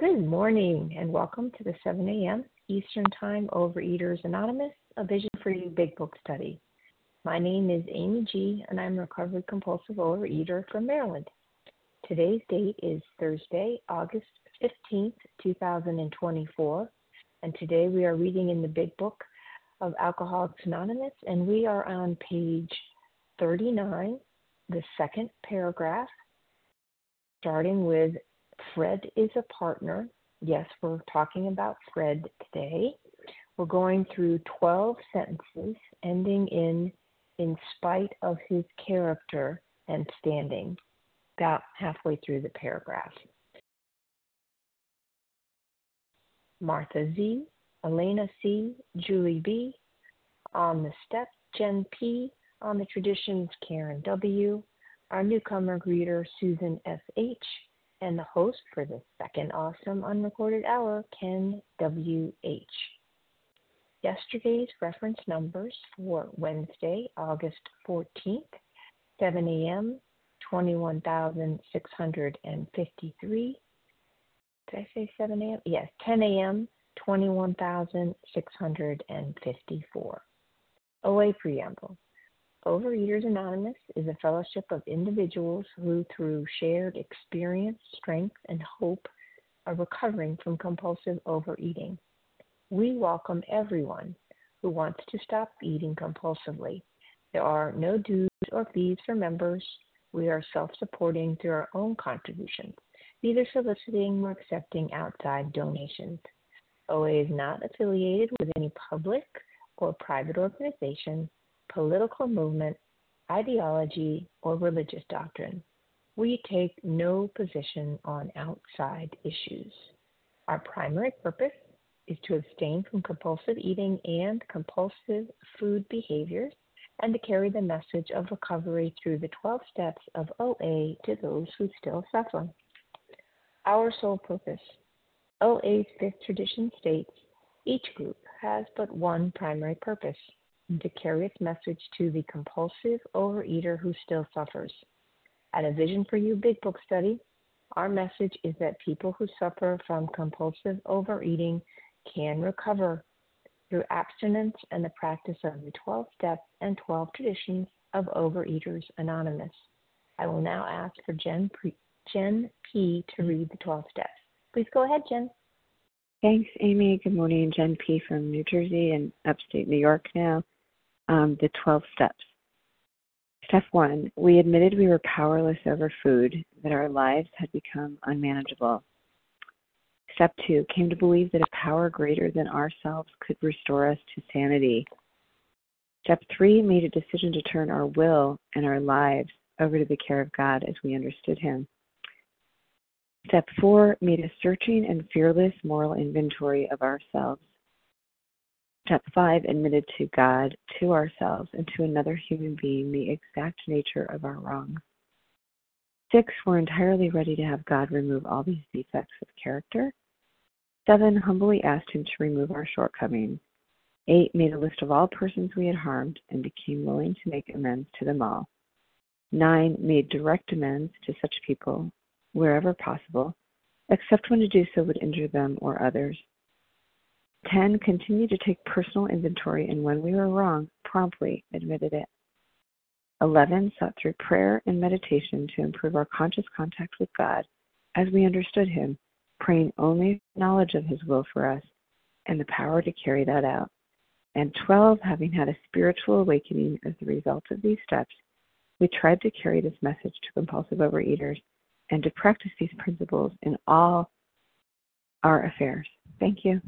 Good morning and welcome to the 7 a.m. Eastern Time Overeaters Anonymous, a Vision for You Big Book study. My name is Amy G. and I'm a recovered compulsive overeater from Maryland. Today's date is Thursday, August 15th, 2024, and today we are reading in the Big Book of Alcoholics Anonymous, and we are on page 39, the second paragraph, starting with Fred is a partner. Yes, we're talking about Fred today. We're going through 12 sentences ending in spite of his character and standing, about halfway through the paragraph. Martha Z, Elena C, Julie B, on the step, Jen P, on the traditions, Karen W, our newcomer greeter, Susan S.H., and the host for the second awesome unrecorded hour, Ken W.H. Yesterday's reference numbers for Wednesday, August 14th, 7 a.m., 21,653. Did I say 7 a.m.? Yes, 10 a.m., 21,654. OA Preamble. Overeaters Anonymous is a fellowship of individuals who, through shared experience, strength, and hope, are recovering from compulsive overeating. We welcome everyone who wants to stop eating compulsively. There are no dues or fees for members. We are self-supporting through our own contributions, neither soliciting nor accepting outside donations. OA is not affiliated with any public or private organization, political movement, ideology, or religious doctrine. We take no position on outside issues. Our primary purpose is to abstain from compulsive eating and compulsive food behaviors and to carry the message of recovery through the 12 steps of OA to those who still suffer. Our sole purpose. OA's fifth tradition states, each group has but one primary purpose, to carry its message to the compulsive overeater who still suffers. At a Vision for You Big Book study, our message is that people who suffer from compulsive overeating can recover through abstinence and the practice of the 12 steps and 12 traditions of Overeaters Anonymous. I will now ask for Jen P. to read the 12 steps. Please go ahead, Jen. Thanks, Amy. Good morning. Jen P. from New Jersey and upstate New York now. The 12 steps. Step 1, we admitted we were powerless over food, that our lives had become unmanageable. Step 2, came to believe that a power greater than ourselves could restore us to sanity. Step 3, made a decision to turn our will and our lives over to the care of God as we understood Him. Step 4, made a searching and fearless moral inventory of ourselves. Step 5, admitted to God, to ourselves, and to another human being the exact nature of our wrongs. 6, we're entirely ready to have God remove all these defects of character. 7, humbly asked Him to remove our shortcomings. 8, made a list of all persons we had harmed and became willing to make amends to them all. 9, made direct amends to such people wherever possible, except when to do so would injure them or others. 10, continued to take personal inventory, and when we were wrong, promptly admitted it. 11, sought through prayer and meditation to improve our conscious contact with God as we understood Him, praying only knowledge of His will for us and the power to carry that out. And 12, having had a spiritual awakening as the result of these steps, we tried to carry this message to compulsive overeaters and to practice these principles in all our affairs. Thank you.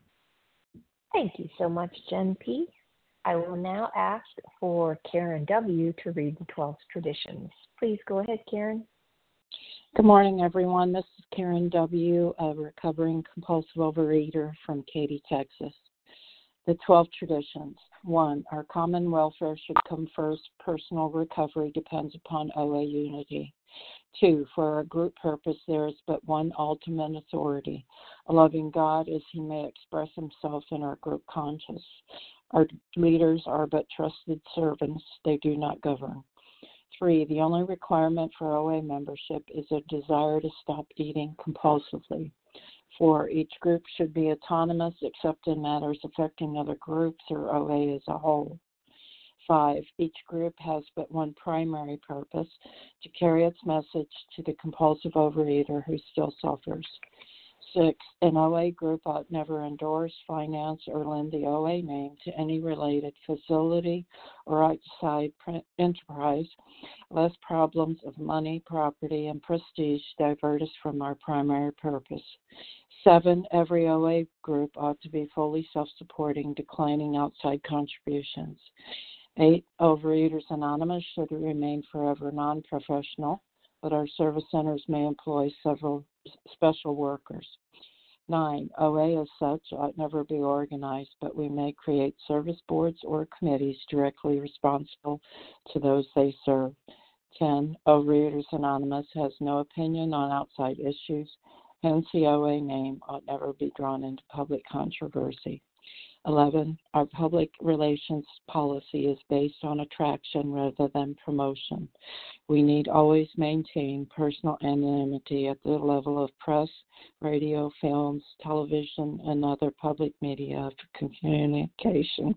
Thank you so much, Jen P. I will now ask for Karen W. to read the 12 traditions. Please go ahead, Karen. Good morning, everyone. This is Karen W., a recovering compulsive overeater from Katy, Texas. The 12 traditions. 1, our common welfare should come first. Personal recovery depends upon OA unity. 2, for our group purpose, there is but one ultimate authority, a loving God as He may express Himself in our group conscience. Our leaders are but trusted servants. They do not govern. 3, the only requirement for OA membership is a desire to stop eating compulsively. 4, each group should be autonomous except in matters affecting other groups or OA as a whole. 5, each group has but one primary purpose, to carry its message to the compulsive overeater who still suffers. 6, an OA group ought never endorse, finance, or lend the OA name to any related facility or outside enterprise, lest problems of money, property, and prestige divert us from our primary purpose. 7, every OA group ought to be fully self-supporting, declining outside contributions. 8, Overeaters Anonymous should remain forever non-professional, but our service centers may employ several special workers. 9, OA as such ought never be organized, but we may create service boards or committees directly responsible to those they serve. 10, Overeaters Anonymous has no opinion on outside issues, hence the OA name ought never be drawn into public controversy. 11, our public relations policy is based on attraction rather than promotion. We need always maintain personal anonymity at the level of press, radio, films, television, and other public media of communication.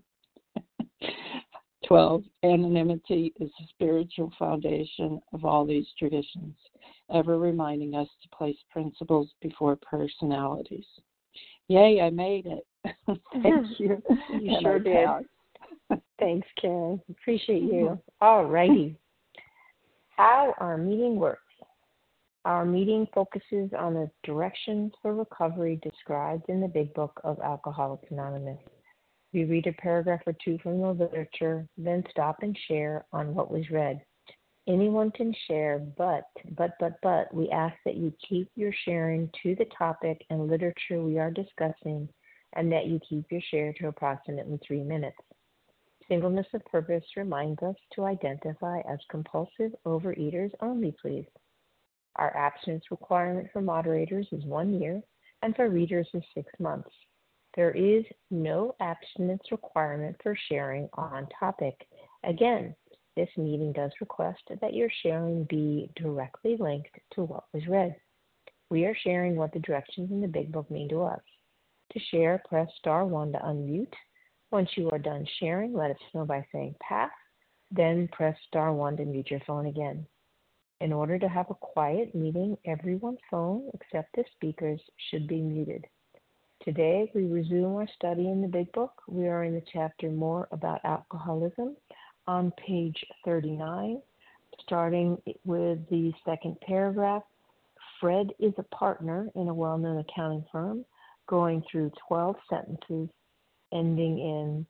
12, anonymity is the spiritual foundation of all these traditions, ever reminding us to place principles before personalities. Yay, I made it. Thank you. You sure did. Thanks, Karen. Appreciate you. All righty. How our meeting works. Our meeting focuses on the directions for recovery described in the Big Book of Alcoholics Anonymous. We read a paragraph or two from the literature, then stop and share on what was read. Anyone can share, but we ask that you keep your sharing to the topic and literature we are discussing, and that you keep your share to approximately 3 minutes. Singleness of purpose reminds us to identify as compulsive overeaters only, please. Our abstinence requirement for moderators is 1 year, and for readers is 6 months. There is no abstinence requirement for sharing on topic. Again, this meeting does request that your sharing be directly linked to what was read. We are sharing what the directions in the Big Book mean to us. To share, press star 1 to unmute. Once you are done sharing, let us know by saying pass, then press star 1 to mute your phone again. In order to have a quiet meeting, everyone's phone except the speakers should be muted. Today, we resume our study in the Big Book. We are in the chapter More About Alcoholism on page 39, starting with the second paragraph. Fred is a partner in a well-known accounting firm, going through 12 sentences, ending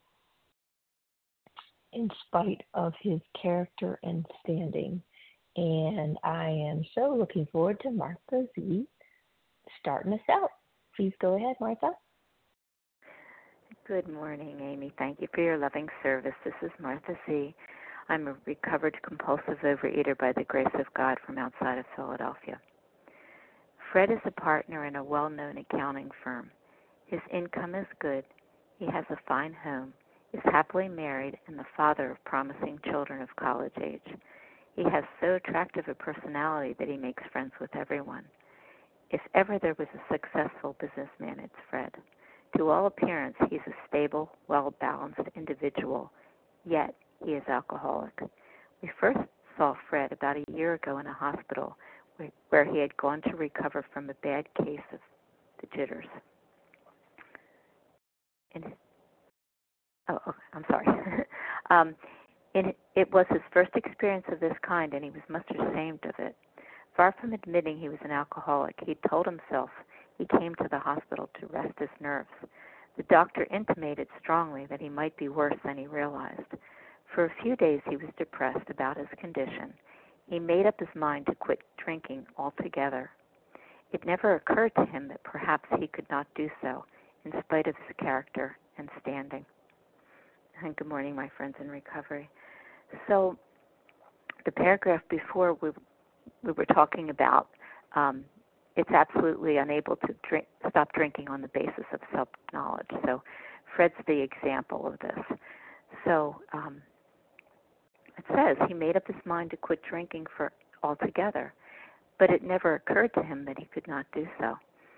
in spite of his character and standing. And I am so looking forward to Martha Z starting us out. Please go ahead, Martha. Good morning, Amy. Thank you for your loving service. This is Martha Z. I'm a recovered compulsive overeater by the grace of God from outside of Philadelphia. Fred is a partner in a well-known accounting firm. His income is good. He has a fine home, is happily married, and the father of promising children of college age. He has so attractive a personality that he makes friends with everyone. If ever there was a successful businessman, it's Fred. To all appearance, he's a stable, well-balanced individual, yet he is alcoholic. We first saw Fred about a year ago in a hospital where he had gone to recover from a bad case of the jitters. I'm sorry. It was his first experience of this kind, and he was much ashamed of it. Far from admitting he was an alcoholic, he told himself he came to the hospital to rest his nerves. The doctor intimated strongly that he might be worse than he realized. For a few days he was depressed about his condition. He made up his mind to quit drinking altogether. It never occurred to him that perhaps he could not do so, in spite of his character and standing. And good morning, my friends in recovery. So the paragraph before we were talking about it's absolutely unable to stop drinking on the basis of self-knowledge. So Fred's the example of this. So it says he made up his mind to quit drinking altogether, but it never occurred to him that he could not do so.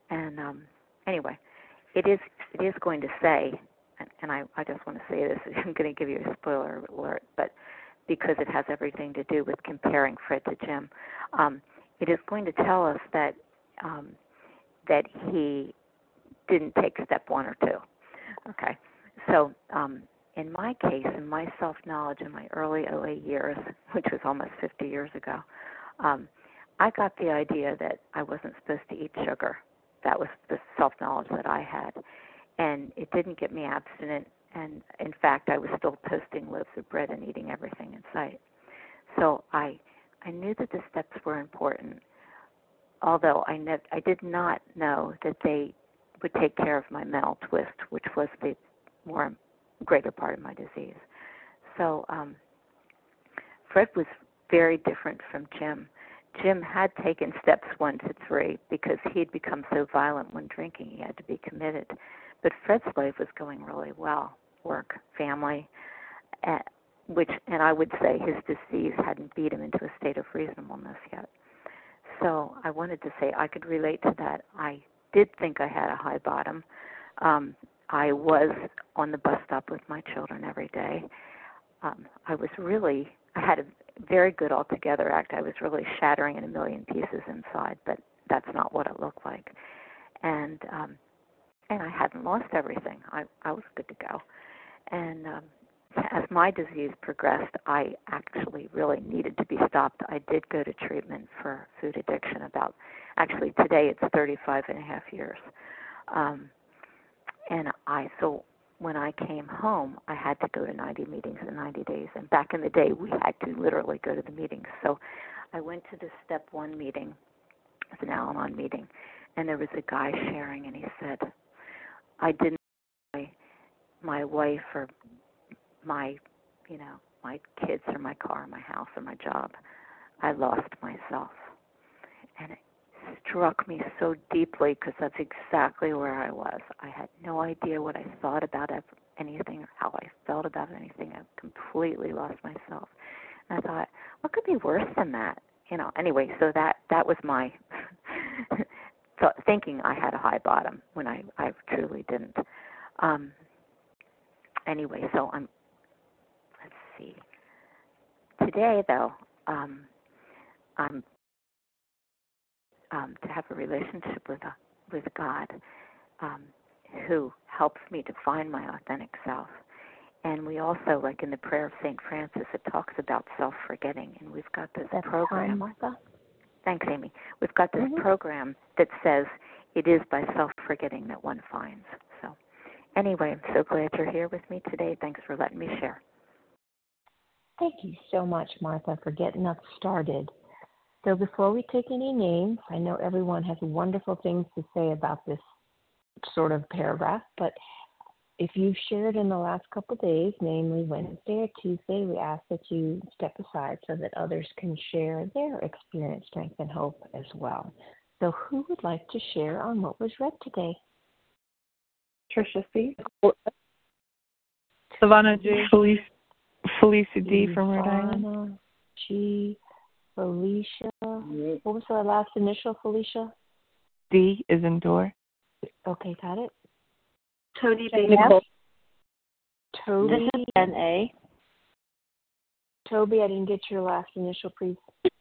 And anyway, it is going to say, and I just want to say this, I'm going to give you a spoiler alert, but because it has everything to do with comparing Fred to Jim, it is going to tell us that that he didn't take step 1 or 2. Okay, so in my case, in my self-knowledge in my early OA years, which was almost 50 years ago, I got the idea that I wasn't supposed to eat sugar. That was the self-knowledge that I had. And it didn't get me abstinent. And, in fact, I was still toasting loaves of bread and eating everything in sight. So I knew that the steps were important, although I did not know that they would take care of my mental twist, which was the greater part of my disease. So Fred was very different from Jim. Jim had taken steps 1 to 3 because he had become so violent when drinking he had to be committed. But Fred's life was going really well, work, family, and I would say his disease hadn't beat him into a state of reasonableness yet. So I wanted to say I could relate to that. I did think I had a high bottom. I was on the bus stop with my children every day. I had a very good altogether act. I was really shattering in a million pieces inside, but that's not what it looked like. And I hadn't lost everything. I was good to go. And as my disease progressed, I actually really needed to be stopped. I did go to treatment for food addiction today it's 35 and a half years. So when I came home, I had to go to 90 meetings in 90 days. And back in the day, we had to literally go to the meetings. So I went to the step 1 meeting. It's an Al-Anon meeting. And there was a guy sharing, and he said, I didn't know my wife or my kids or my car or my house or my job. I lost myself. And it struck me so deeply because that's exactly where I was. I had no idea what I thought about anything or how I felt about anything. I completely lost myself. And I thought, what could be worse than that? Anyway, so that was my thinking I had a high bottom when I truly didn't. Anyway, so let's see. Today, though, I'm to have a relationship with God, who helps me to find my authentic self. And we also, like in the prayer of St. Francis, it talks about self-forgetting, and we've got this program. Time, Martha. Thanks, Amy. We've got this program that says it is by self-forgetting that one finds. So anyway, I'm so glad you're here with me today. Thanks for letting me share. Thank you so much, Martha, for getting us started. So before we take any names, I know everyone has wonderful things to say about this sort of paragraph, but if you've shared in the last couple of days, namely Wednesday or Tuesday, we ask that you step aside so that others can share their experience, strength, and hope as well. So who would like to share on what was read today? Tricia C. Savannah G. Felicia D. from Rhode Island. Savannah G. Felicia. What was the last initial, Felicia? D is in door. Okay, got it. Tony B. Nicole. Toby. This is N.A. Toby, I didn't get your last initial, please.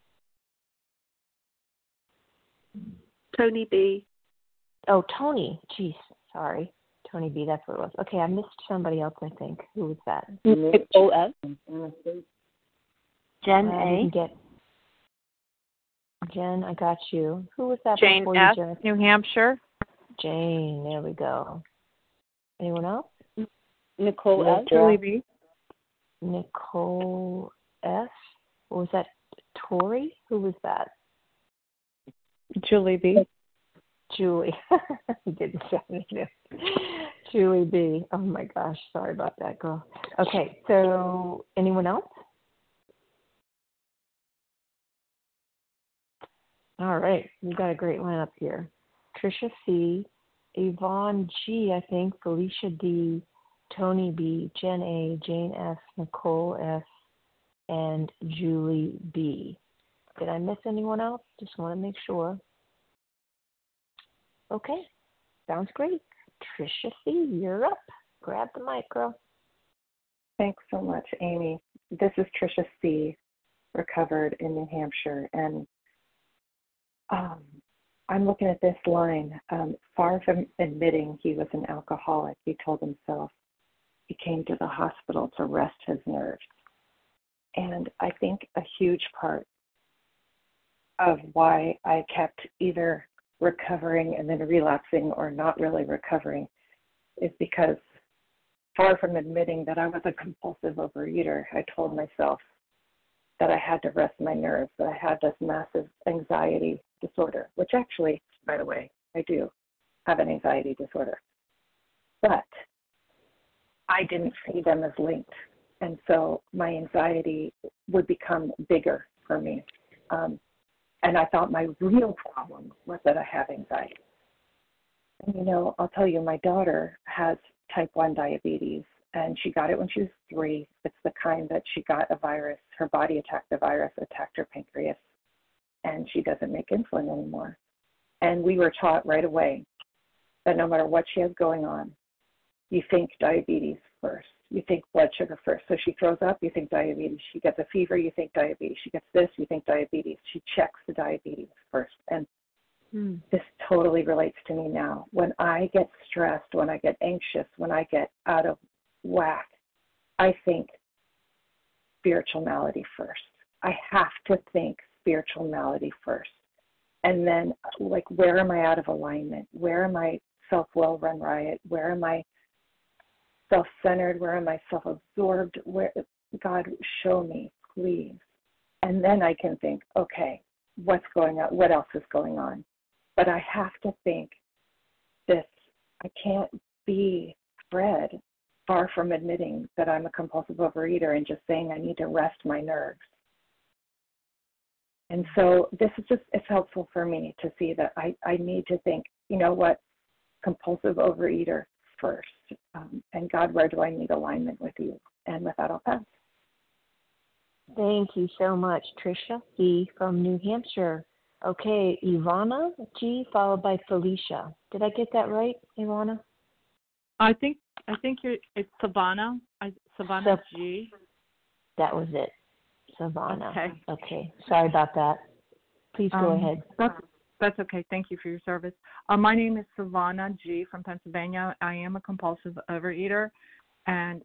Tony B. Oh, Tony. Jeez, sorry. Tony B, that's what it was. Okay, I missed somebody else, I think. Who was that? Nicole S. Jen A. Jen, I got you. Who was that Jane before F., you, Jen? New Hampshire. Jane, there we go. Anyone else? Nicole S. Julie B. Nicole S. What was that? Tori? Who was that? Julie B. Julie. Didn't sound it. Julie B. Oh my gosh, sorry about that, girl. Okay, so anyone else? All right, we got a great lineup here. Tricia C, Yvonne G, I think, Felicia D, Tony B, Jen A, Jane F, Nicole F, and Julie B. Did I miss anyone else? Just want to make sure. Okay, sounds great. Tricia C., you're up. Grab the mic, girl. Thanks so much, Amy. This is Tricia C., recovered in New Hampshire, and I'm looking at this line. Far from admitting he was an alcoholic, he told himself he came to the hospital to rest his nerves. And I think a huge part of why I kept either recovering and then relapsing or not really recovering is because far from admitting that I was a compulsive overeater, I told myself that I had to rest my nerves, that I had this massive anxiety disorder, which actually, by the way, I do have an anxiety disorder. But I didn't see them as linked. And so my anxiety would become bigger for me. And I thought my real problem was that I have anxiety. And, you know, I'll tell you, my daughter has type 1 diabetes, and she got it when she was 3. It's the kind that she got a virus. Her body attacked the virus, attacked her pancreas, and she doesn't make insulin anymore. And we were taught right away that no matter what she has going on, you think diabetes first. You think blood sugar first. So she throws up, you think diabetes. She gets a fever, you think diabetes. She gets this, you think diabetes. She checks the diabetes first. And this totally relates to me now. When I get stressed, when I get anxious, when I get out of whack, I think spiritual malady first. I have to think spiritual malady first. And then, like, where am I out of alignment? Where am I self-will run riot? Where am I self-centered? Where am I self-absorbed? Where, God, show me, please. And then I can think, okay, what's going on? What else is going on? But I have to think this. I can't be Fred, far from admitting that I'm a compulsive overeater and just saying I need to rest my nerves. And so this is just, it's helpful for me to see that I need to think, you know what, compulsive overeater first. And God, where do I need alignment with you? And with that, I'll pass. Thank you so much, Tricia E. from New Hampshire. Okay, Ivana G. followed by Felicia. Did I get that right, Ivana? I think it's Savannah. Savannah G. That was it. Savannah. Okay. Okay. Sorry about that. Please go ahead. That's okay. Thank you for your service. My name is Savannah G. from Pennsylvania. I am a compulsive overeater, and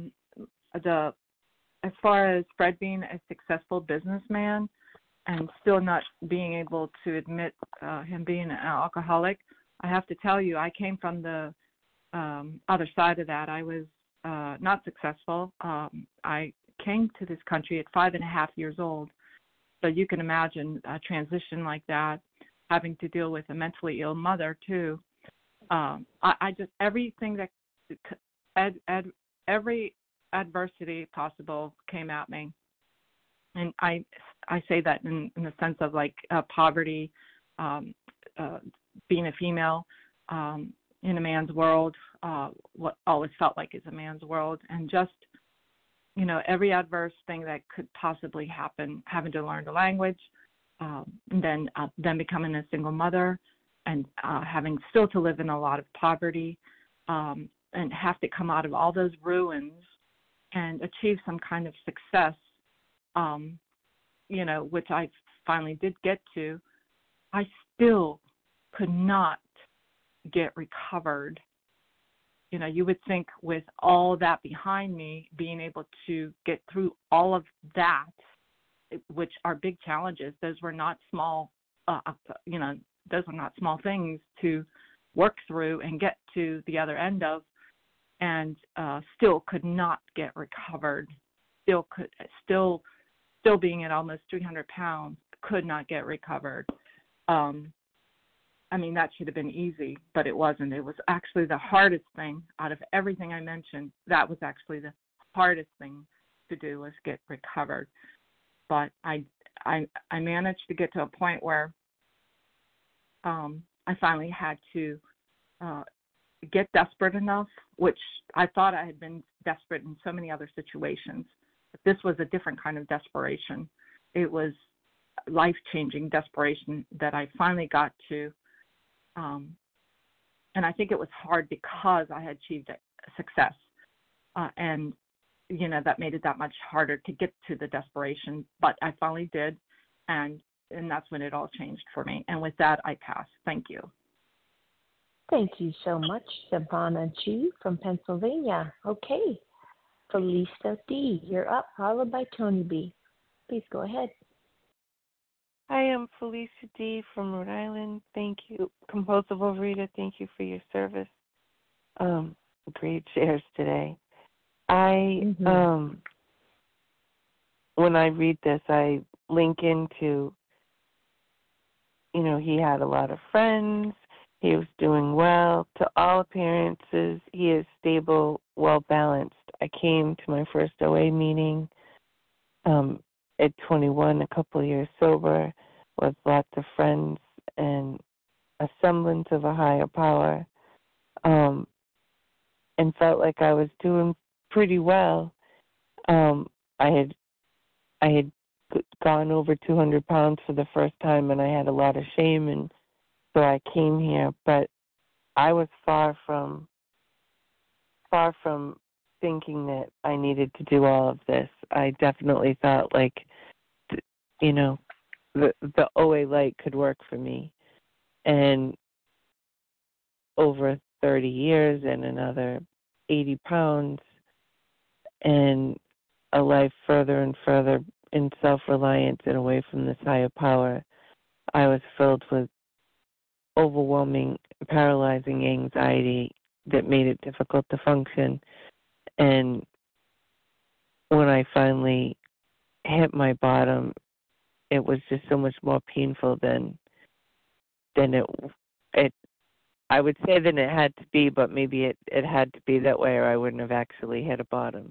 as far as Fred being a successful businessman and still not being able to admit him being an alcoholic, I have to tell you, I came from the other side of that. I was not successful. I came to this country at 5.5 years old, so you can imagine a transition like that, having to deal with a mentally ill mother too. I just, everything that every adversity possible came at me, and I say that in the sense of like poverty, being a female in a man's world, what always felt like is a man's world, and just, you know, every adverse thing that could possibly happen, having to learn the language, and then becoming a single mother, and having still to live in a lot of poverty, and have to come out of all those ruins and achieve some kind of success, you know, which I finally did get to. I still could not get recovered. You know, you would think with all that behind me, being able to get through all of that, which are big challenges. Those were not small, you know, those were not small things to work through and get to the other end of, and still could not get recovered. Still being at almost 300 pounds, could not get recovered. I mean, that should have been easy, but it wasn't. It was actually the hardest thing out of everything I mentioned. That was actually the hardest thing to do, was get recovered. But I managed to get to a point where I finally had to get desperate enough, which I thought I had been desperate in so many other situations. But this was a different kind of desperation. It was life-changing desperation that I finally got to And I think it was hard because I had achieved success. And, that made it that much harder to get to the desperation. But I finally did. And that's when it all changed for me. And with that, I pass. Thank you. Thank you so much, Savannah G. from Pennsylvania. Okay, Felisa D., you're up, followed by Tony B. Please go ahead. Hi, I'm Felicia D. from Rhode Island. Thank you. Compulsive Overeater, thank you for your service. Great shares today. When I read this, I link into, he had a lot of friends. He was doing well. To all appearances, he is stable, well-balanced. I came to my first OA meeting at 21, a couple of years sober, with lots of friends and a semblance of a higher power, and felt like I was doing pretty well. I had gone over 200 pounds for the first time, and I had a lot of shame, and so I came here. But I was far from thinking that I needed to do all of this. I definitely thought the OA light could work for me. And over 30 years and another 80 pounds and a life further and further in self-reliance and away from this higher power, I was filled with overwhelming, paralyzing anxiety that made it difficult to function. And when I finally hit my bottom, it was just so much more painful than it I would say that it had to be, but maybe it had to be that way or I wouldn't have actually hit a bottom.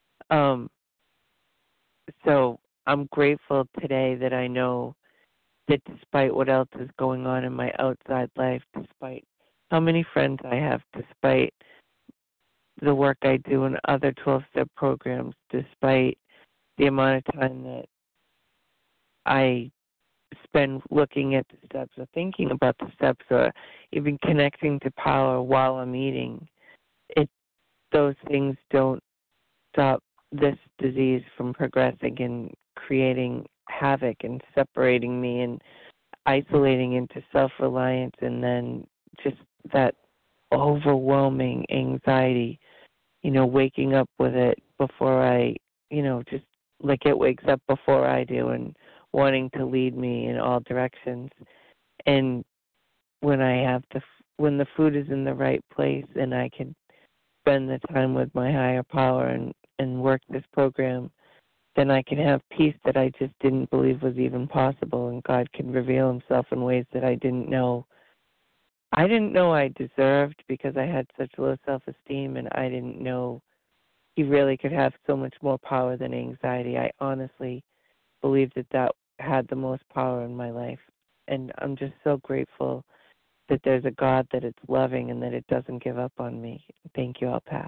So I'm grateful today that I know that despite what else is going on in my outside life, despite how many friends I have, despite the work I do in other 12-step programs, despite the amount of time that I spend looking at the steps or thinking about the steps or even connecting to power while I'm eating, those things don't stop this disease from progressing and creating havoc and separating me and isolating into self-reliance, and then just that overwhelming anxiety, waking up with it before I, just like it wakes up before I do and wanting to lead me in all directions. And when when the food is in the right place and I can spend the time with my higher power and work this program, then I can have peace that I just didn't believe was even possible, and God can reveal himself in ways that I didn't know. I didn't know I deserved because I had such low self-esteem, and I didn't know he really could have so much more power than anxiety. I honestly believed that had the most power in my life, and I'm just so grateful that there's a God that it's loving and that it doesn't give up on me. Thank you. I'll pass.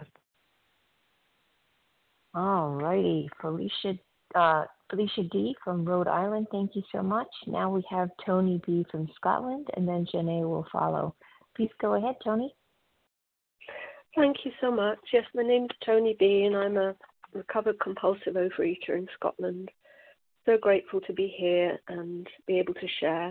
All righty, Felicia D. from Rhode Island, thank you so much. Now we have Tony B. from Scotland, and then Janae will follow. Please go ahead, Tony. Thank you so much. Yes, my name's Tony B., and I'm a recovered compulsive overeater in Scotland. So grateful to be here and be able to share.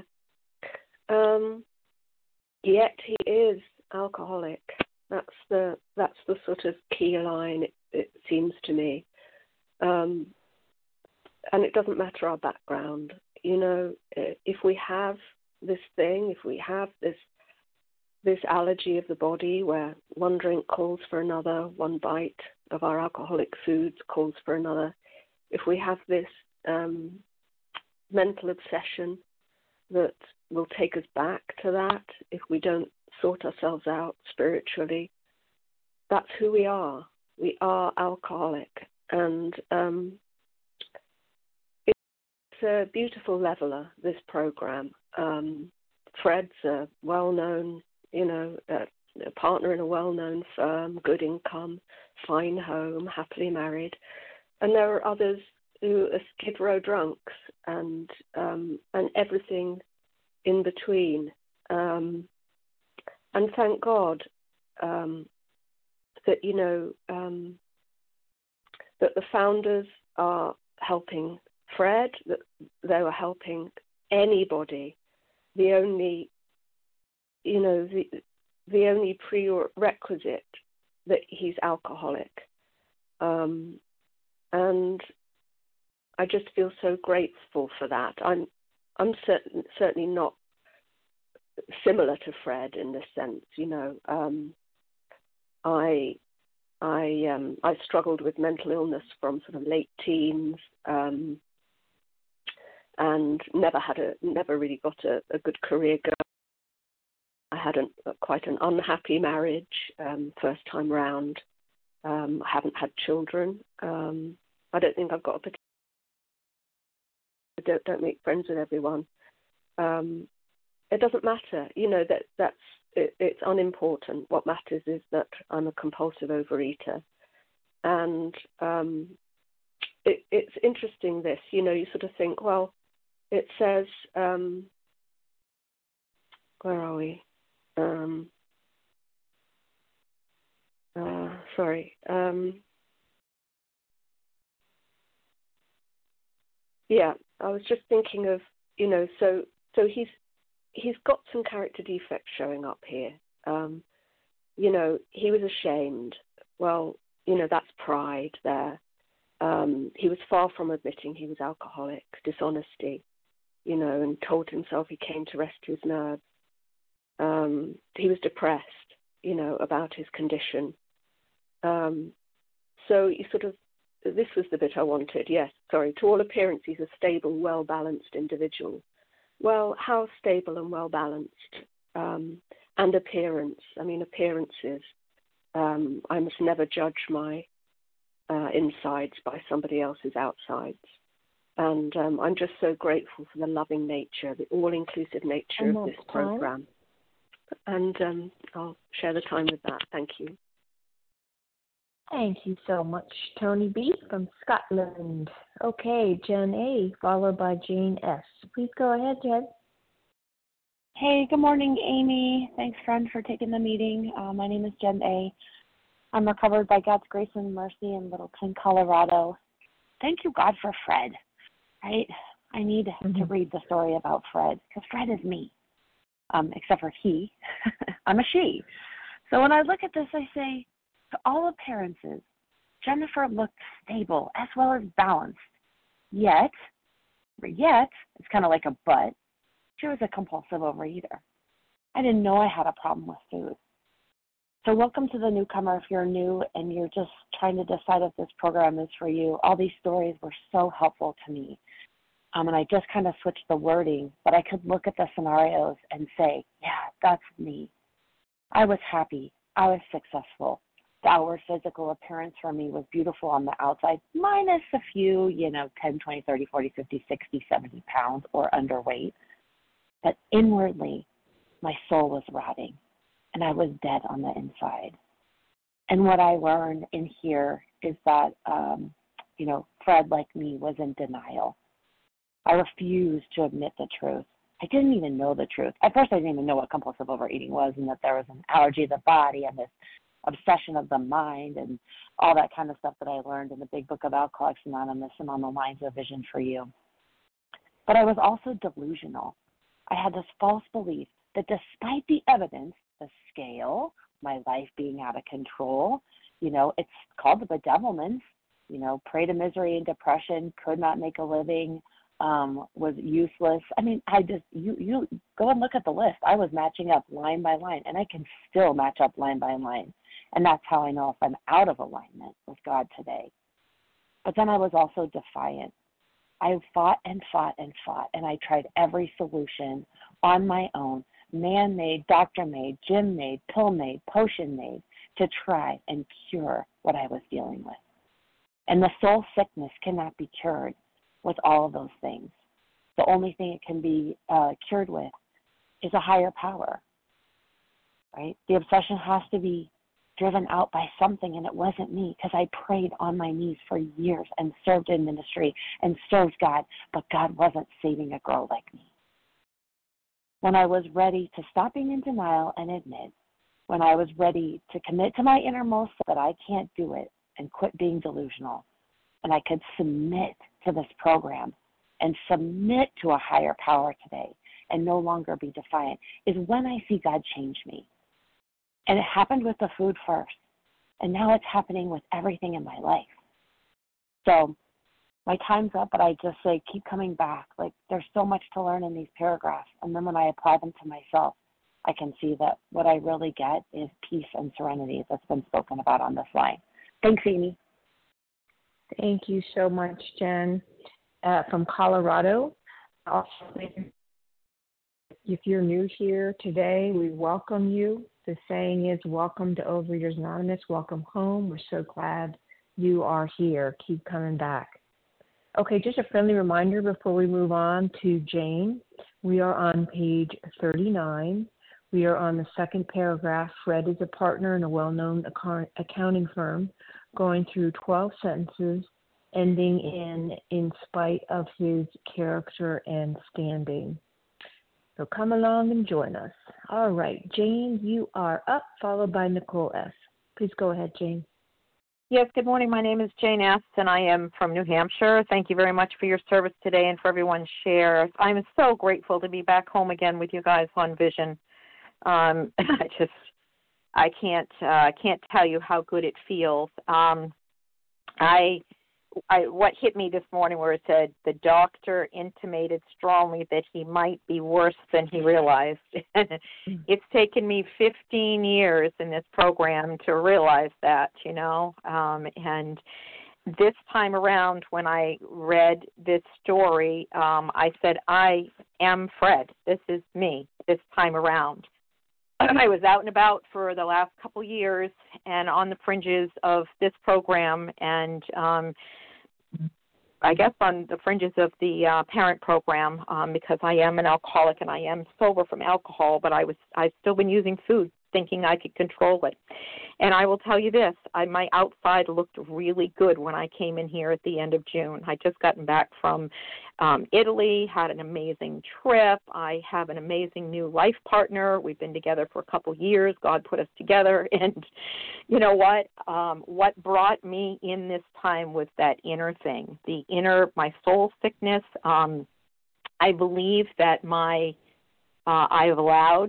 Yet he is alcoholic. That's the sort of key line, it seems to me. And it doesn't matter our background. If we have this thing, if we have this allergy of the body where one drink calls for another, one bite of our alcoholic foods calls for another, if we have this mental obsession that will take us back to that, if we don't sort ourselves out spiritually, that's who we are. We are alcoholic. And it's a beautiful leveler, this program. Fred's a well-known, a partner in a well-known firm, good income, fine home, happily married. And there are others who are Skid Row drunks and everything in between. And thank God that, that the founders are helping Fred, that they were helping anybody. The only, the only prerequisite that he's alcoholic. And I just feel so grateful for that. I'm certainly not similar to Fred in this sense, I struggled with mental illness from sort of late teens, and never really got a good career going. I had quite an unhappy marriage first time round. I haven't had children. I don't think I've got a particular. Don't make friends with everyone. It doesn't matter, it's unimportant. What matters is that I'm a compulsive overeater. And it's interesting this, you sort of think, well, it says, where are we? Yeah, I was just thinking of, so he's got some character defects showing up here. He was ashamed. Well, that's pride there. He was far from admitting he was alcoholic, dishonesty, and told himself he came to rescue his nerves. He was depressed, about his condition. So you sort of, this was the bit I wanted, yes, sorry. To all appearance, he's a stable, well-balanced individual. Well, how stable and well-balanced? And appearance. I mean, appearances. I must never judge my insides by somebody else's outsides. And I'm just so grateful for the loving nature, the all-inclusive nature of this program. And I'll share the time with that. Thank you. Thank you so much, Tony B. from Scotland. Okay, Jen A., followed by Jane S. Please go ahead, Jen. Hey, good morning, Amy. Thanks, friend, for taking the meeting. My name is Jen A. I'm recovered by God's grace and mercy in Littleton, Colorado. Thank you, God, for Fred, right? I need to read the story about Fred, because Fred is me, except for he. I'm a she. So when I look at this, I say, to all appearances, Jennifer looked stable as well as balanced. Yet, it's kind of like a but, she was a compulsive overeater. I didn't know I had a problem with food. So welcome to the newcomer if you're new and you're just trying to decide if this program is for you. All these stories were so helpful to me. And I just kind of switched the wording, but I could look at the scenarios and say, yeah, that's me. I was happy. I was successful. The outward physical appearance for me was beautiful on the outside, minus a few, 10, 20, 30, 40, 50, 60, 70 pounds or underweight. But inwardly, my soul was rotting, and I was dead on the inside. And what I learned in here is that, Fred, like me, was in denial. I refused to admit the truth. I didn't even know the truth. At first, I didn't even know what compulsive overeating was and that there was an allergy of the body and this obsession of the mind and all that kind of stuff that I learned in the Big Book of Alcoholics Anonymous and on the Lines of Vision for You. But I was also delusional. I had this false belief that despite the evidence, the scale, my life being out of control, it's called the bedevilments, prey to misery and depression, could not make a living, was useless. I mean, you go and look at the list. I was matching up line by line, and I can still match up line by line. And that's how I know if I'm out of alignment with God today. But then I was also defiant. I fought and fought and fought, and I tried every solution on my own, man-made, doctor-made, gym-made, pill-made, potion-made, to try and cure what I was dealing with. And the soul sickness cannot be cured with all of those things. The only thing it can be cured with is a higher power, right? The obsession has to be driven out by something, and it wasn't me, because I prayed on my knees for years and served in ministry and served God, but God wasn't saving a girl like me. When I was ready to stop being in denial and admit when I was ready to commit to my innermost that I can't do it and quit being delusional, and I could submit to this program and submit to a higher power today and no longer be defiant, is when I see God change me. And it happened with the food first, and now it's happening with everything in my life. So my time's up, but I just say keep coming back. Like, there's so much to learn in these paragraphs, and then when I apply them to myself, I can see that what I really get is peace and serenity that's been spoken about on this line. Thanks, Amy. Thank you so much, Jen. From Colorado. Also, if you're new here today, we welcome you. The saying is, welcome to Overeaters Anonymous. Welcome home. We're so glad you are here. Keep coming back. Okay, just a friendly reminder before we move on to Jane. We are on page 39. We are on the second paragraph. Fred is a partner in a well-known accounting firm, going through 12 sentences, ending in spite of his character and standing. So come along and join us. All right, Jane, you are up, followed by Nicole S. Please go ahead, Jane. Yes, good morning. My name is Jane S., and I am from New Hampshire. Thank you very much for your service today and for everyone's share. I'm so grateful to be back home again with you guys on Vision. I can't tell you how good it feels. What hit me this morning where it said the doctor intimated strongly that he might be worse than he realized. It's taken me 15 years in this program to realize that, and this time around when I read this story, I said, I am Fred. This is me this time around. I was out and about for the last couple years and on the fringes of this program, and I guess on the fringes of the parent program, because I am an alcoholic and I am sober from alcohol, but I've still been using food thinking I could control it. And I will tell you this, my outside looked really good when I came in here at the end of June. I just gotten back from Italy, had an amazing trip. I have an amazing new life partner. We've been together for a couple years. God put us together. And you know what? What brought me in this time was that inner thing, my soul sickness. I believe that I've allowed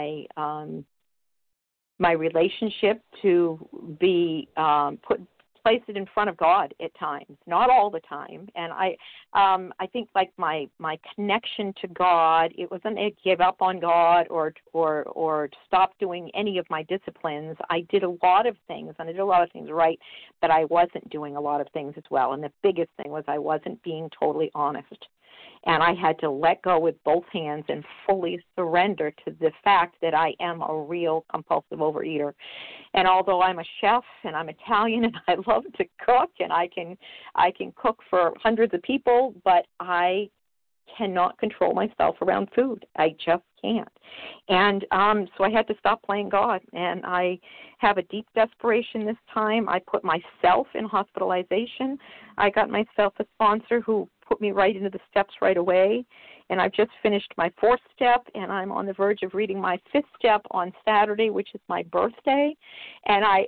my relationship to be place it in front of God at times, not all the time. And I think like my connection to God, it wasn't a give up on God or stop doing any of my disciplines. I did a lot of things, and I did a lot of things right, but I wasn't doing a lot of things as well. And the biggest thing was I wasn't being totally honest. And I had to let go with both hands and fully surrender to the fact that I am a real compulsive overeater. And although I'm a chef and I'm Italian and I love to cook and I can cook for hundreds of people, but I cannot control myself around food. I just can't. And so I had to stop playing God. And I have a deep desperation this time. I put myself in hospitalization. I got myself a sponsor who put me right into the steps right away. And I've just finished my 4th step, and I'm on the verge of reading my 5th step on Saturday, which is my birthday. And I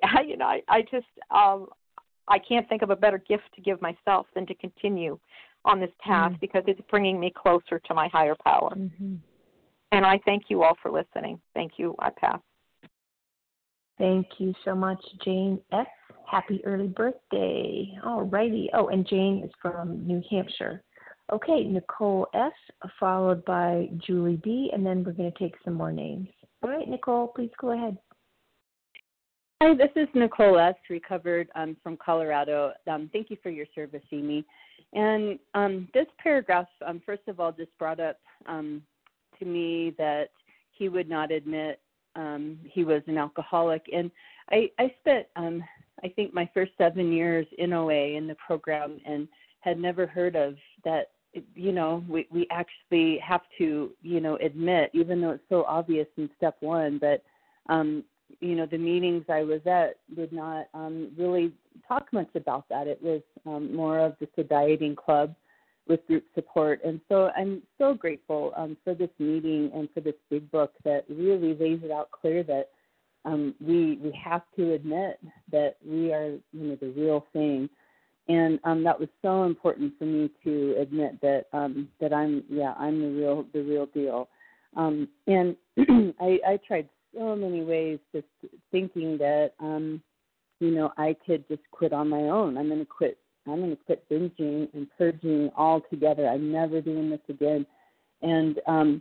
can't think of a better gift to give myself than to continue on this path because it's bringing me closer to my higher power. Mm-hmm. And I thank you all for listening. Thank you. I pass. Thank you so much, Jane S. Happy early birthday. All righty. Oh, and Jane is from New Hampshire. Okay, Nicole S., followed by Julie B., and then we're going to take some more names. All right, Nicole, please go ahead. Hi, this is Nicole S., recovered from Colorado. Thank you for your service, Amy. And this paragraph, first of all, just brought up to me that he would not admit he was an alcoholic. And I spent, I think, my first 7 years in OA in the program and had never heard of that, we actually have to, admit, even though it's so obvious in step 1, but, the meetings I was at did not really talk much about that. It was more of just a dieting club with group support. And so I'm so grateful for this meeting and for this big book that really lays it out clear that we have to admit that we are, the real thing. And that was so important for me to admit that I'm the real deal. And I tried so many ways, just thinking that I could just quit on my own. I'm going to quit binging and purging altogether. I'm never doing this again. And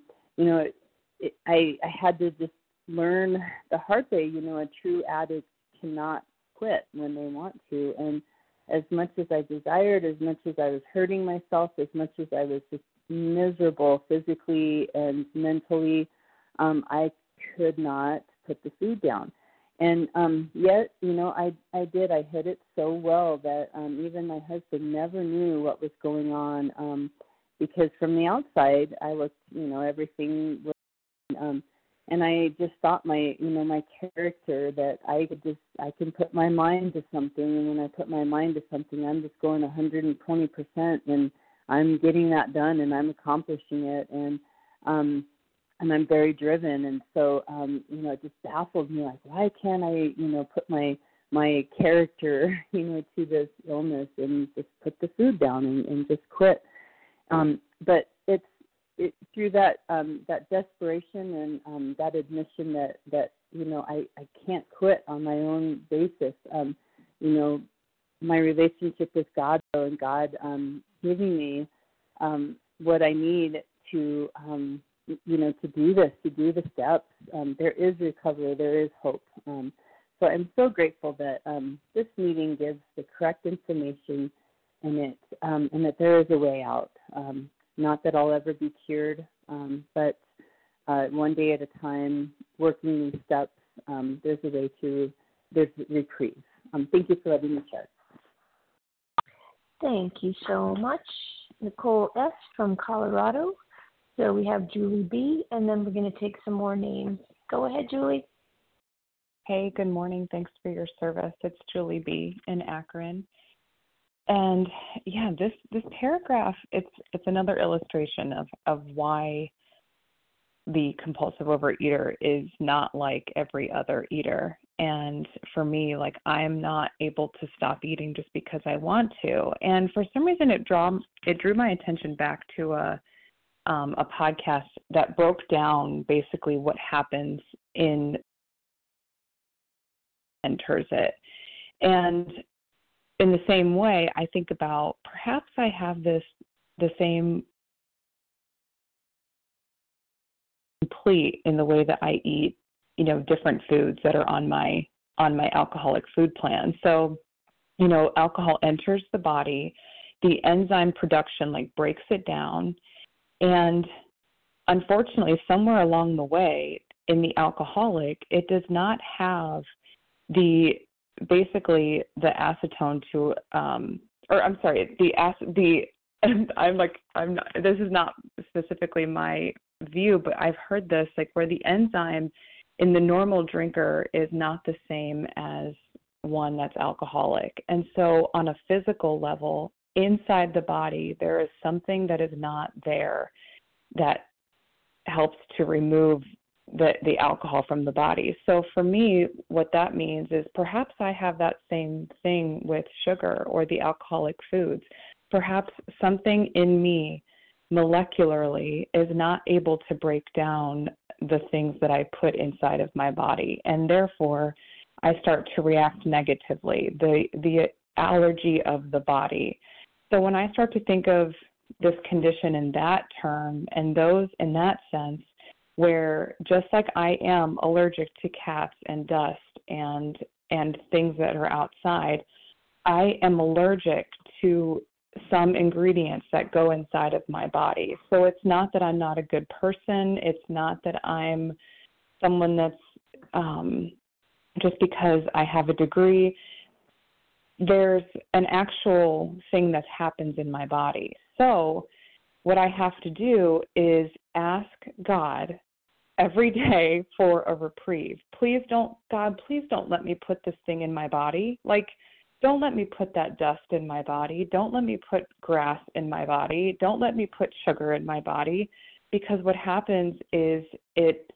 I had to just learn the hard way. A true addict cannot quit when they want to. And as much as I desired, as much as I was hurting myself, as much as I was just miserable physically and mentally, I could not put the food down. And yet, I did. I hid it so well that even my husband never knew what was going on, because from the outside, I looked, everything was, and I just thought my character, that I can put my mind to something, and when I put my mind to something, I'm just going 120%, and I'm getting that done, and I'm accomplishing it, and I'm very driven, and so it just baffled me, like, why can't I put my character to this illness and just put the food down and just quit. But it's through that desperation and that admission that I can't quit on my own basis. My relationship with God, and God giving me what I need to to do this, to do the steps. There is recovery, there is hope. So I'm so grateful that this meeting gives the correct information, and that there is a way out. Not that I'll ever be cured, but one day at a time, working these steps, there's reprieve. Thank you for letting me share. Thank you so much, Nicole S. from Colorado. So we have Julie B., and then we're going to take some more names. Go ahead, Julie. Hey, good morning. Thanks for your service. It's Julie B. in Akron. And yeah, this paragraph, it's another illustration of why the compulsive overeater is not like every other eater. And for me, like, I'm not able to stop eating just because I want to. And for some reason, it drew my attention back to a podcast that broke down basically what happens enters it. And in the same way, I think about perhaps I have the same complete in the way that I eat, different foods that are on my alcoholic food plan. So, alcohol enters the body, the enzyme production breaks it down, and unfortunately, somewhere along the way in the alcoholic, it does not have the acetone to, this is not specifically my view, but I've heard this, where the enzyme in the normal drinker is not the same as one that's alcoholic. And so on a physical level, inside the body, there is something that is not there that helps to remove the alcohol from the body. So for me, what that means is perhaps I have that same thing with sugar or the alcoholic foods. Perhaps something in me molecularly is not able to break down the things that I put inside of my body, and therefore I start to react negatively, the allergy of the body. So when I start to think of this condition in that term, and those in that sense, where just like I am allergic to cats and dust and things that are outside, I am allergic to some ingredients that go inside of my body. So it's not that I'm not a good person. It's not that I'm someone that's just because I have a degree. There's an actual thing that happens in my body. So what I have to do is ask God every day for a reprieve. Please don't let me put this thing in my body. Don't let me put that dust in my body. Don't let me put grass in my body. Don't let me put sugar in my body, because what happens is it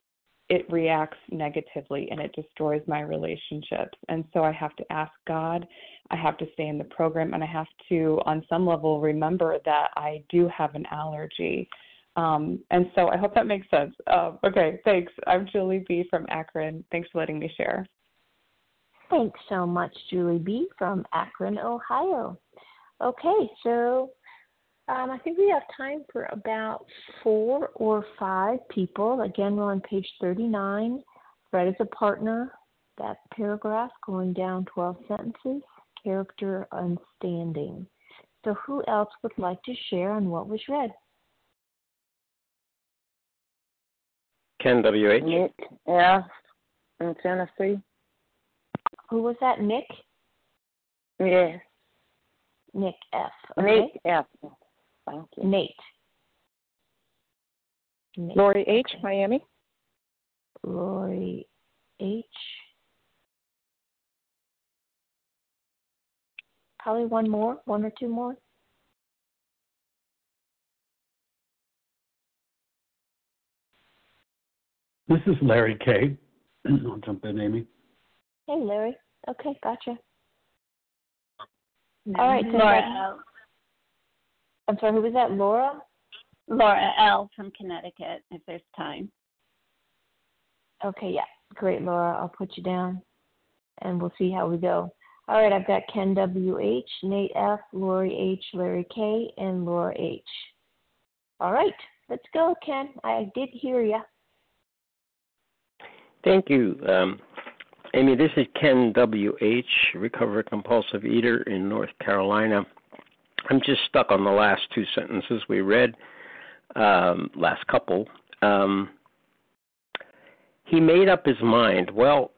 it reacts negatively and it destroys my relationships. And so I have to ask God, I have to stay in the program, and I have to, on some level, remember that I do have an allergy. And so I hope that makes sense. Okay, thanks. I'm Julie B. from Akron. Thanks for letting me share. Thanks so much, Julie B. from Akron, Ohio. Okay, so I think we have time for about 4 or 5 people. Again, we're on page 39. Fred is a partner. That paragraph going down 12 sentences. Character and standing. So who else would like to share on what was read? Ken W.H. Nick F. in Tennessee. Who was that, Nick? Yes. Nick F. Okay. Nick F. Thank you. Nate. Lori H., okay. Miami. Lori H. Probably one or two more. This is Larry K. I'll jump in, Amy. Hey, Larry. Okay, gotcha. All right. So Laura L. I'm sorry, who was that? Laura? Laura L. from Connecticut, if there's time. Okay, yeah. Great, Laura. I'll put you down, and we'll see how we go. All right, I've got Ken W.H., Nate F., Lori H., Larry K., and Laura H. All right, let's go, Ken. I did hear you. Thank you. Amy, this is Ken W.H., recovered compulsive eater in North Carolina. I'm just stuck on the last 2 sentences we read, last couple. He made up his mind. Well,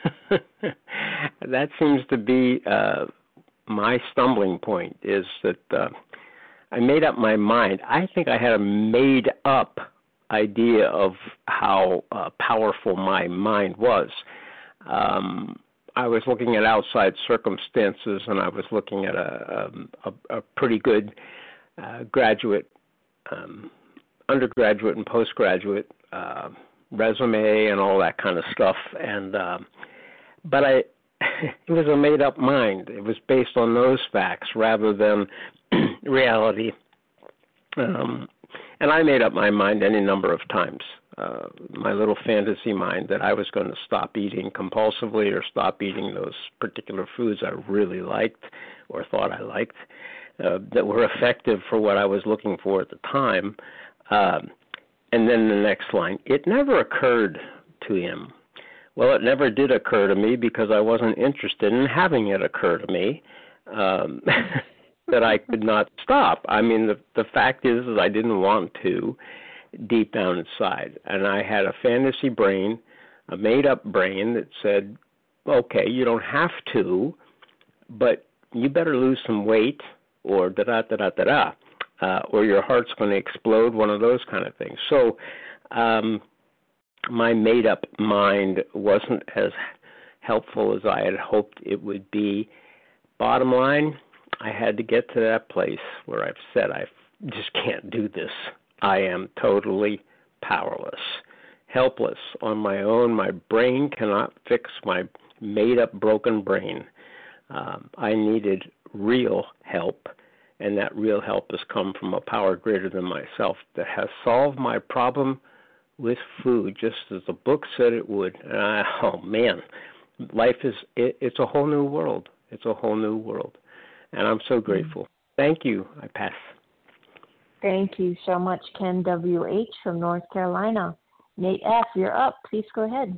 that seems to be my stumbling point, is that I made up my mind. I think I had a made-up idea of how powerful my mind was. I was looking at outside circumstances, and I was looking at a pretty good graduate, undergraduate and postgraduate resume and all that kind of stuff. And but it was a made-up mind. It was based on those facts rather than reality. And I made up my mind any number of times, my little fantasy mind, that I was going to stop eating compulsively or stop eating those particular foods I really liked or thought I liked that were effective for what I was looking for at the time. And then the next line, it never occurred to him. Well, it never did occur to me because I wasn't interested in having it occur to me. That I could not stop. I mean, the fact is I didn't want to deep down inside. And I had a fantasy brain, a made-up brain that said, okay, you don't have to, but you better lose some weight or da-da-da-da-da-da, or your heart's going to explode, one of those kind of things. So my made-up mind wasn't as helpful as I had hoped it would be. Bottom line, I had to get to that place where I've said I just can't do this. I am totally powerless, helpless on my own. My brain cannot fix my made-up broken brain. I needed real help, and that real help has come from a power greater than myself that has solved my problem with food, just as the book said it would. Oh, man, life it's a whole new world. It's a whole new world. And I'm so grateful. Thank you. I pass. Thank you so much, Ken W.H. from North Carolina. Nate F., you're up. Please go ahead.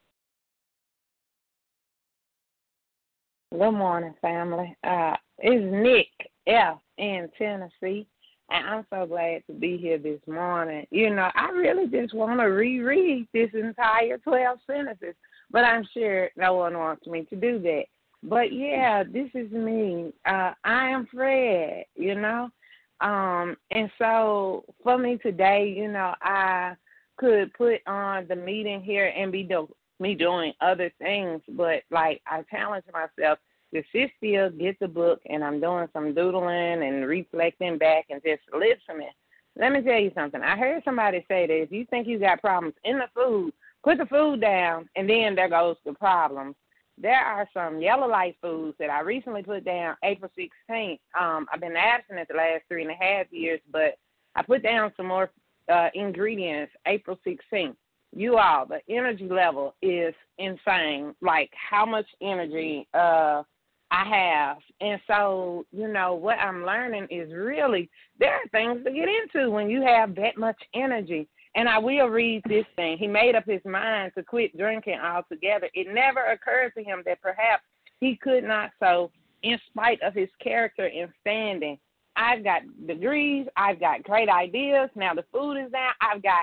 Good morning, family. It's Nick F. in Tennessee, and I'm so glad to be here this morning. You know, I really just want to reread this entire 12 sentences, but I'm sure no one wants me to do that. But, yeah, this is me. I am Fred, you know. And so for me today, you know, I could put on the meeting here and be doing other things. But, like, I challenge myself to sit still, get the book, and I'm doing some doodling and reflecting back and just listening. Let me tell you something. I heard somebody say that if you think you got problems in the food, put the food down, and then there goes the problems. There are some yellow light foods that I recently put down April 16th. I've been abstinent the last 3.5 years, but I put down some more ingredients April 16th. You all, the energy level is insane, like how much energy I have. And so, what I'm learning is really there are things to get into when you have that much energy. And I will read this thing. He made up his mind to quit drinking altogether. It never occurred to him that perhaps he could not, so in spite of his character and standing. I've got degrees. I've got great ideas. Now the food is down. I've got,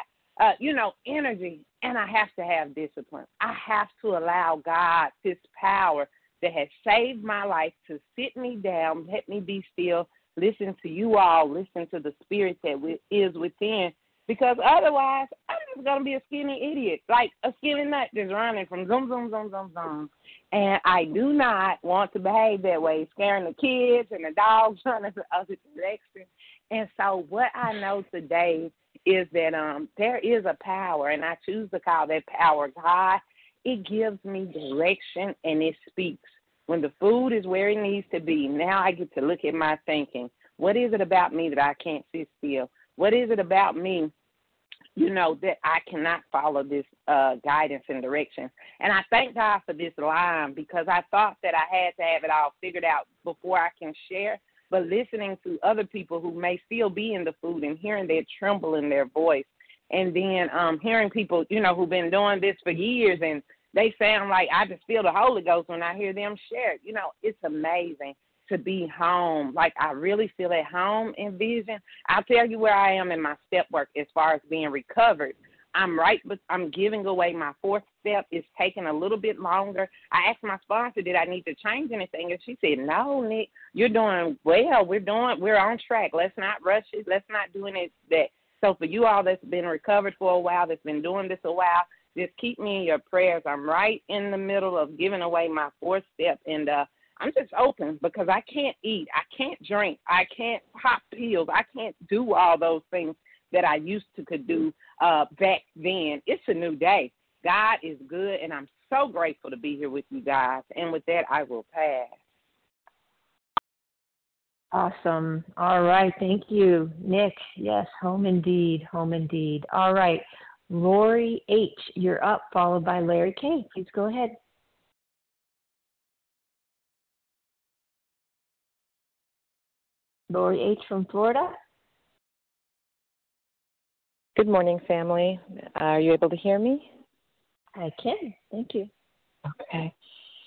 energy, and I have to have discipline. I have to allow God, this power that has saved my life, to sit me down, let me be still, listen to you all, listen to the spirit that is within, because otherwise I'm just going to be a skinny idiot, like a skinny nut just running from zoom, zoom, zoom, zoom, zoom. And I do not want to behave that way, scaring the kids and the dogs running the other direction. And so what I know today is that there is a power, and I choose to call that power God. It gives me direction, and it speaks. When the food is where it needs to be, now I get to look at my thinking. What is it about me that I can't sit still? What is it about me, that I cannot follow this guidance and direction? And I thank God for this line, because I thought that I had to have it all figured out before I can share. But listening to other people who may still be in the food and hearing their tremble in their voice, and then hearing people, who've been doing this for years, and they sound like I just feel the Holy Ghost when I hear them share. It's amazing to be home. Like, I really feel at home in Vision. I'll tell you where I am in my step work as far as being recovered. I'm right, but I'm giving away my fourth step. It's taking a little bit longer. I asked my sponsor, did I need to change anything? And she said, no, Nick, you're doing well. We're on track. Let's not rush it. Let's not do that. So for you all that's been recovered for a while, that's been doing this a while, just keep me in your prayers. I'm right in the middle of giving away my fourth step, and I'm just open, because I can't eat. I can't drink. I can't pop pills. I can't do all those things that I used to could do back then. It's a new day. God is good, and I'm so grateful to be here with you guys. And with that, I will pass. Awesome. All right. Thank you, Nick. Yes, home indeed. Home indeed. All right. Lori H., you're up, followed by Larry K. Please go ahead. Lori H. from Florida. Good morning, family. Are you able to hear me? I can. Thank you. Okay.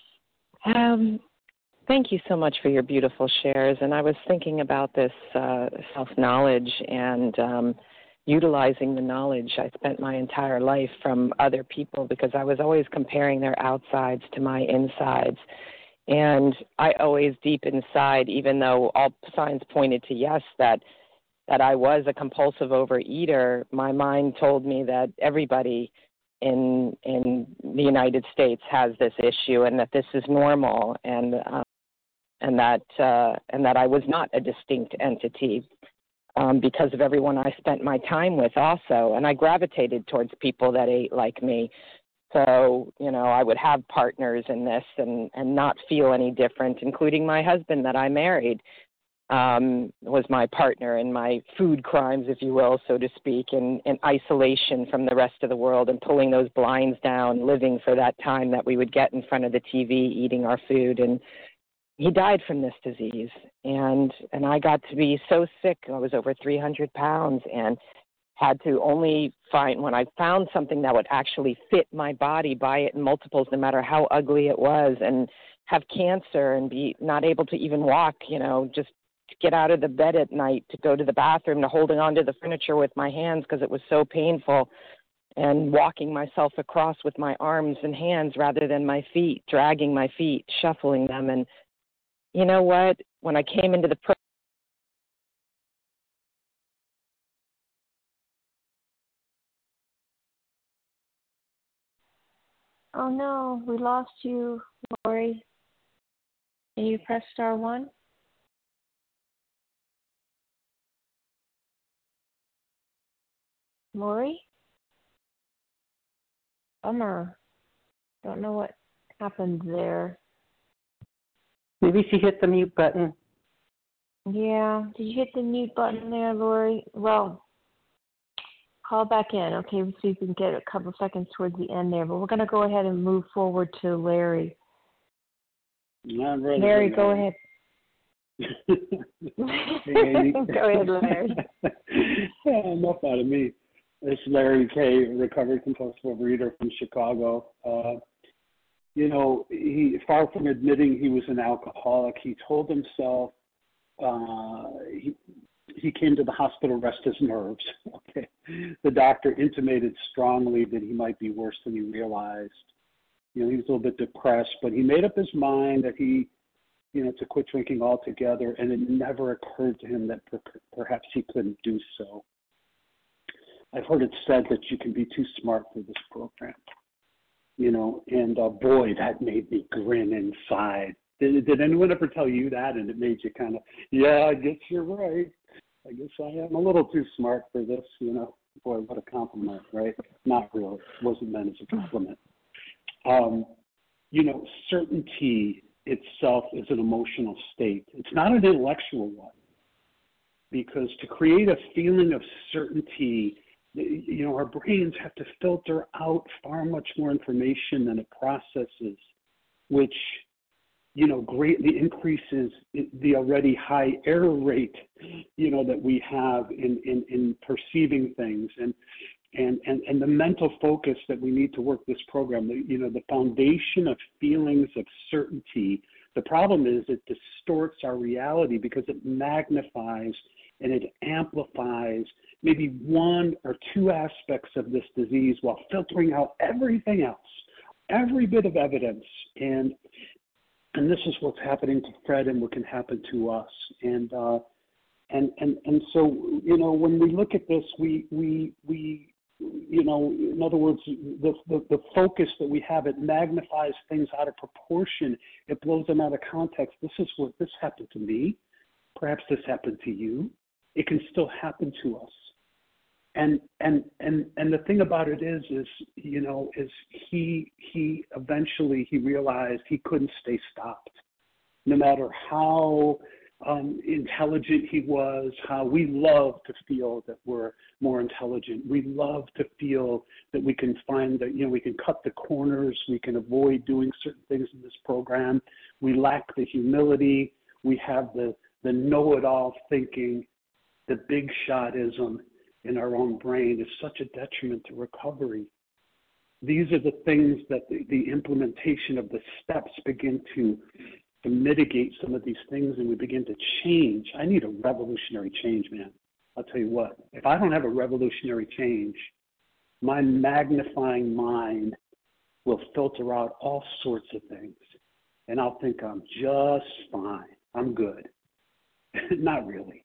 Thank you so much for your beautiful shares. And I was thinking about this self-knowledge and utilizing the knowledge I spent my entire life from other people, because I was always comparing their outsides to my insides. And I always deep inside, even though all signs pointed to yes, that I was a compulsive overeater, my mind told me that everybody in the United States has this issue, and that this is normal, and that I was not a distinct entity because of everyone I spent my time with also. And I gravitated towards people that ate like me. So, I would have partners in this and not feel any different, including my husband that I married. Was my partner in my food crimes, if you will, so to speak, in isolation from the rest of the world, and pulling those blinds down, living for that time that we would get in front of the TV, eating our food. And he died from this disease. And I got to be so sick. I was over 300 pounds and had to only find, when I found something that would actually fit my body, buy it in multiples, no matter how ugly it was, and have cancer and be not able to even walk, just get out of the bed at night to go to the bathroom, to holding onto the furniture with my hands because it was so painful, and walking myself across with my arms and hands rather than my feet, dragging my feet, shuffling them. And you know what? When I came into the Oh no, we lost you, Lori. Can you press *1? Lori? Bummer. Don't know what happened there. Maybe she hit the mute button. Yeah. Did you hit the mute button there, Lori? Well, call back in. Okay, we'll see if we can get a couple seconds towards the end there. But we're going to go ahead and move forward to Larry. Larry, go ahead. Hey, Amy. Go ahead, Larry. Enough out of me. It's Larry K., recovered compulsive overeater from Chicago. He, far from admitting he was an alcoholic, he told himself he came to the hospital to rest his nerves. Okay, the doctor intimated strongly that he might be worse than he realized. He was a little bit depressed, but he made up his mind that he, to quit drinking altogether, and it never occurred to him that perhaps he couldn't do so. I've heard it said that you can be too smart for this program, and boy, that made me grin inside. Did anyone ever tell you that? And it made you kind of, yeah, I guess you're right. I guess I am a little too smart for this, Boy, what a compliment, right? Not really. It wasn't meant as a compliment. Certainty itself is an emotional state. It's not an intellectual one. Because to create a feeling of certainty, our brains have to filter out far much more information than it processes, which, greatly increases the already high error rate, that we have in perceiving things and the mental focus that we need to work this program. The foundation of feelings of certainty. The problem is it distorts our reality because it magnifies and it amplifies maybe one or two aspects of this disease while filtering out everything else, every bit of evidence. And this is what's happening to Fred and what can happen to us. And so, when we look at this, we in other words, the focus that we have, it magnifies things out of proportion. It blows them out of context. This happened to me. Perhaps this happened to you. It can still happen to us. And the thing about it is he eventually realized he couldn't stay stopped. No matter how intelligent he was, how we love to feel that we're more intelligent. We love to feel that we can find that, we can cut the corners, we can avoid doing certain things in this program. We lack the humility. We have the know-it-all thinking, the big shotism in our own brain is such a detriment to recovery. These are the things that the implementation of the steps begin to mitigate some of these things, and we begin to change. I need a revolutionary change, man. I'll tell you what, if I don't have a revolutionary change, my magnifying mind will filter out all sorts of things, and I'll think I'm just fine. I'm good. Not really.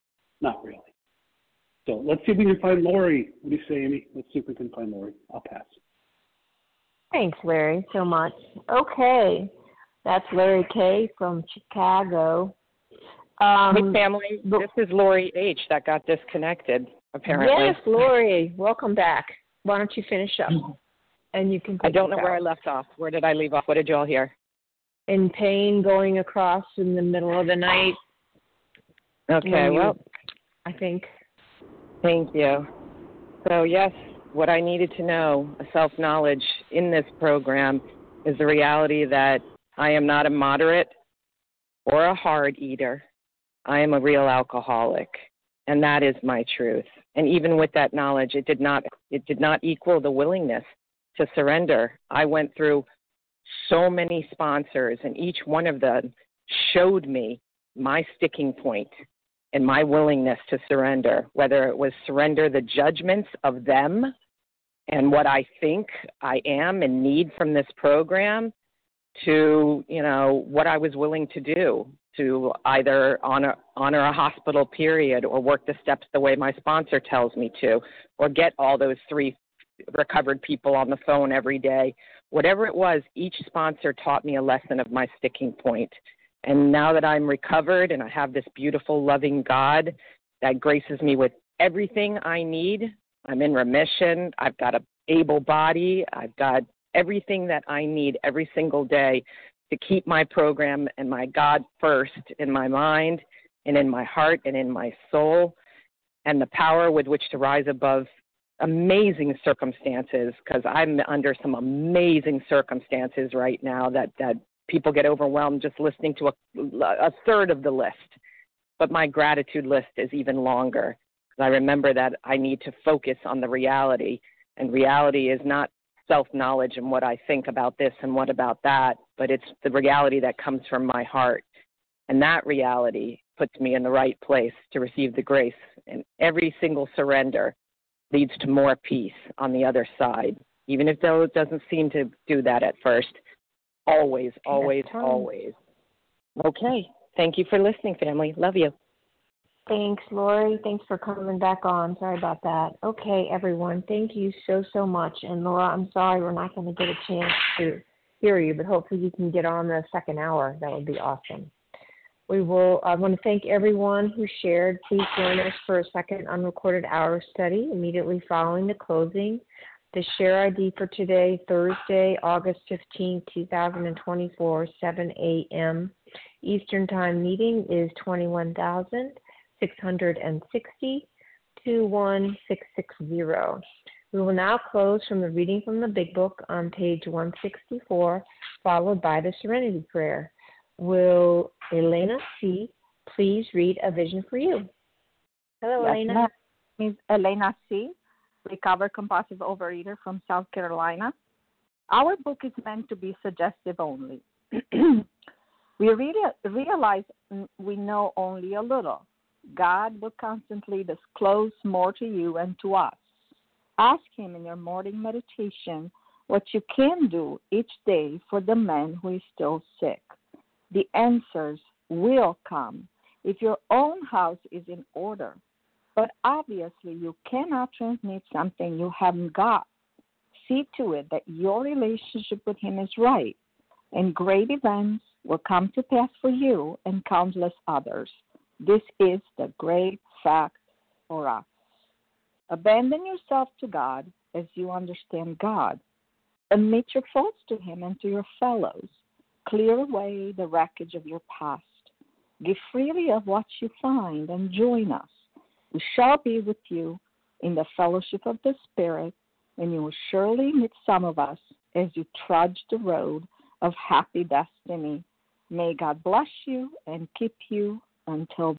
So let's see if we can find Lori. What do you say, Amy? Let's see if we can find Lori. I'll pass. Thanks, Larry, so much. Okay. That's Larry K. from Chicago. Hey, family. This is Lori H. that got disconnected, apparently. Yes, Lori. Welcome back. Why don't you finish up? And you can. I don't know where I left off. Where did I leave off? What did you all hear? In pain, going across in the middle of the night. Okay, well. I think. Thank you. So, yes, what I needed to know, a self-knowledge in this program, is the reality that I am not a moderate or a hard eater. I am a real alcoholic, and that is my truth. And even with that knowledge, it did not equal the willingness to surrender. I went through so many sponsors, and each one of them showed me my sticking point and my willingness to surrender, whether it was surrender the judgments of them and what I think I am and need from this program, to, what I was willing to do, to either honor a hospital period or work the steps the way my sponsor tells me to, or get all those 3 recovered people on the phone every day. Whatever it was, each sponsor taught me a lesson of my sticking point. And now that I'm recovered and I have this beautiful, loving God that graces me with everything I need, I'm in remission, I've got an able body, I've got everything that I need every single day to keep my program and my God first in my mind and in my heart and in my soul, and the power with which to rise above amazing circumstances, because I'm under some amazing circumstances right now that people get overwhelmed just listening to a third of the list. But my gratitude list is even longer. I remember that I need to focus on the reality, and reality is not self-knowledge and what I think about this and what about that, but it's the reality that comes from my heart. And that reality puts me in the right place to receive the grace. And every single surrender leads to more peace on the other side, even if though it doesn't seem to do that at first. Always, always, always. Okay. Thank you for listening, family. Love you. Thanks, Lori. Thanks for coming back on. Sorry about that. Okay, everyone. Thank you so much. And Laura, I'm sorry we're not going to get a chance to hear you, but hopefully you can get on the second hour. That would be awesome. I want to thank everyone who shared. Please join us for a second unrecorded hour study immediately following the closing. The share ID for today, Thursday, August 15, 2024, 7 a.m. Eastern Time meeting is 21,660 21660. We will now close from the reading from the Big Book on page 164, followed by the Serenity Prayer. Will Elena C. please read A Vision for You? Hello, yes, Elena. My name is Elena C., recovered compulsive overeater from South Carolina. Our book is meant to be suggestive only. We realize we know only a little. God will constantly disclose more to you and to us. Ask Him in your morning meditation what you can do each day for the man who is still sick. The answers will come if your own house is in order. But obviously, you cannot transmit something you haven't got. See to it that your relationship with Him is right, and great events will come to pass for you and countless others. This is the great fact for us. Abandon yourself to God as you understand God. Admit your faults to Him and to your fellows. Clear away the wreckage of your past. Give freely of what you find and join us. We shall be with you in the fellowship of the Spirit, and you will surely meet some of us as you trudge the road of happy destiny. May God bless you and keep you until